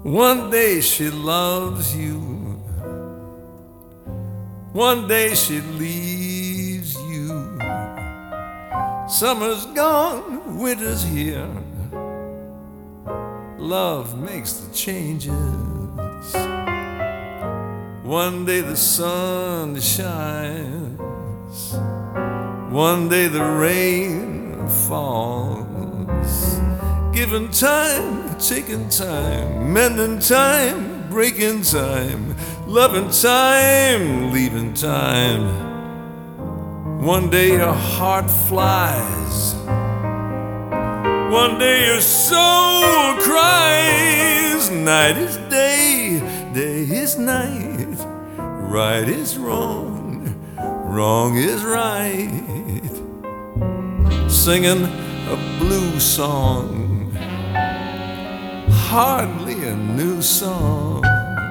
One day she loves you, one day she leaves you. Summer's gone, winter's here. Love makes the changes. One day the sun shines, one day the rain falls. Giving time, taking time, mending time, breaking time, loving time, leaving time. One day your heart flies, one day your soul cries. Night is day, day is night, right is wrong, wrong is right. Singing a blues song, hardly a new song.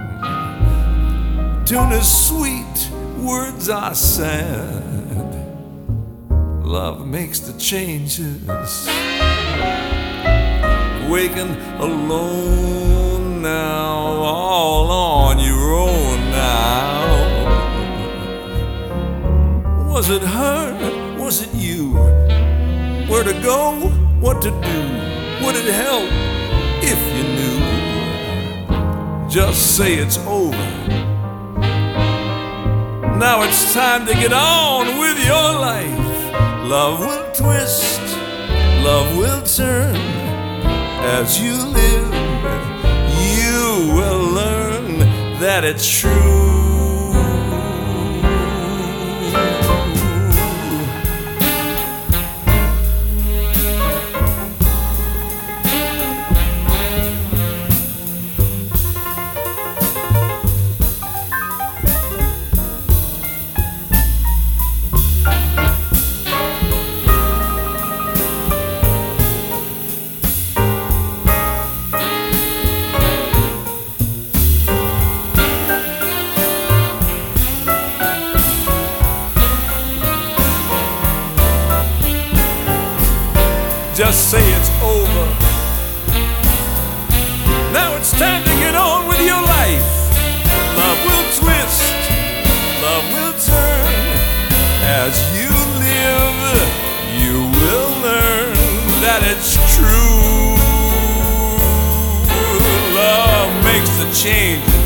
Tune is sweet, words are sad. Love makes the changes. Waking alone now, all on your own now. Was it her? Was it you? Where to go? What to do? Would it help if you knew? Just say it's over. Now it's time to get on with your life. Love will twist, love will turn. As you live, you will learn that it's true. Just say it's over. Now it's time to get on with your life. Love will twist, love will turn. As you live, you will learn that it's true. Love makes the change.